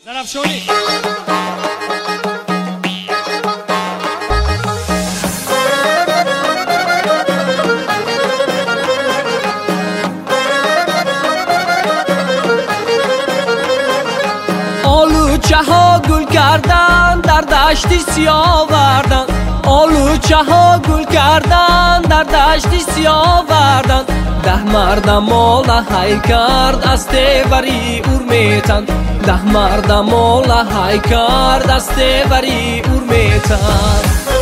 درفشانی آلوچه ها گل کردن در دشتی سیاه وردن، آلوچه ها گل کردن در دشتی سیاه وردن. 10 مردم مال های کرد از تیوری اورمیتن، 10 مردم مال های کرد از تیوری اورمیتن.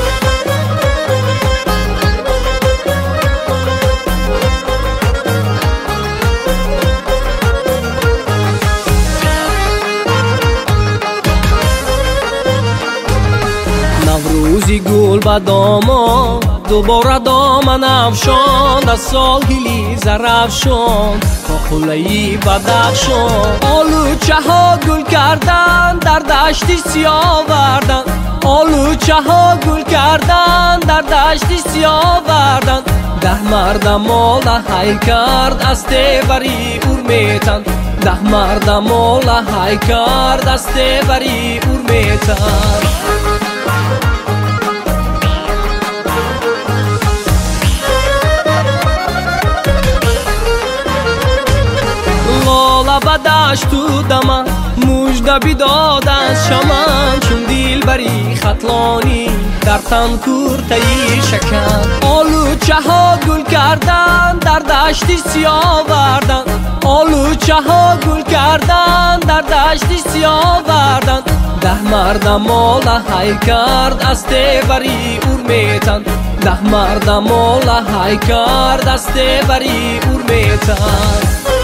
نوروزی گل به داما دوباره دامن افشاند، از ساحلی زرافشان با قله‌ای بدخشان. آلوچه ها گل کردن در دشتی سیاه وردن، آلوچه ها گل کردن در دشتی سیاه وردن. 10 مردم مال های کرد از تیوری اورمیتن، 10 مردم مال های کرد از تیوری اورمیتن. لاله دشت و دمن مژده بیداد از شمن، چون دلبری خطلانی در تن کورته‌ای شکن. آلوچه ها گل کردن در دشتی سیاه وردن، آلوچه ها گل کردن در دشتی سیاه وردن. 10 مردم مال های کرد از تیوری اورمیتن، 10 مردم مال های کرد از تیوری اورمیتن.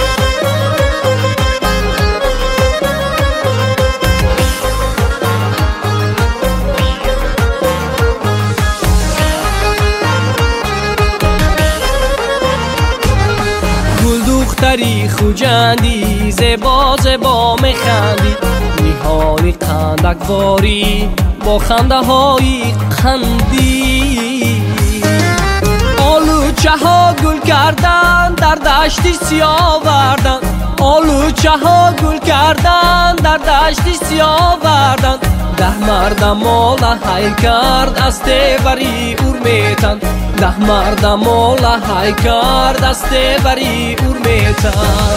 دختری خوجندی زیبا زیبا میخندی، میهانی قندکواری با خنده های خندی. آلوچه ها گل کردن در دشتی سیاه وردن، آلوچه ها گل کردن در دشتی سیاه وردن. 10 مردم مال های کرد از تیوری اورمیتن، 10 مردم مال های کرد از تیوری اورمیتن.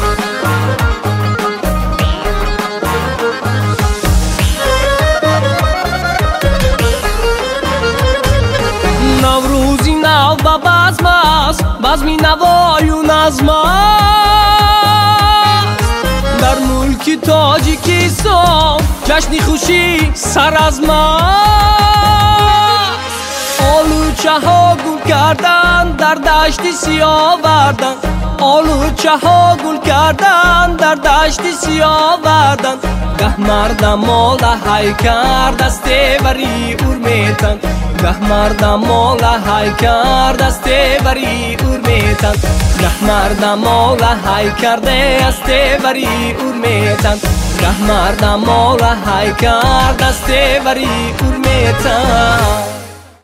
نوروزی نو به بزم است، بزمی نوای و نظم است. در ملک تاجیکستان جشنی خوشی سر از آلوچه ها گل کردن در دشتی سیاه وردن، آلوچه ها گل کردن در دشتی سیاه وردن. 10 مردم مال های کرد از تیوری اورمیتن، 10 مردم مال های کرد از تیوری اورمیتن، 10 مردم مال های کرده از تیوری اورمیتن، 10 مردم مال های کرد از تیوری اورمیتن.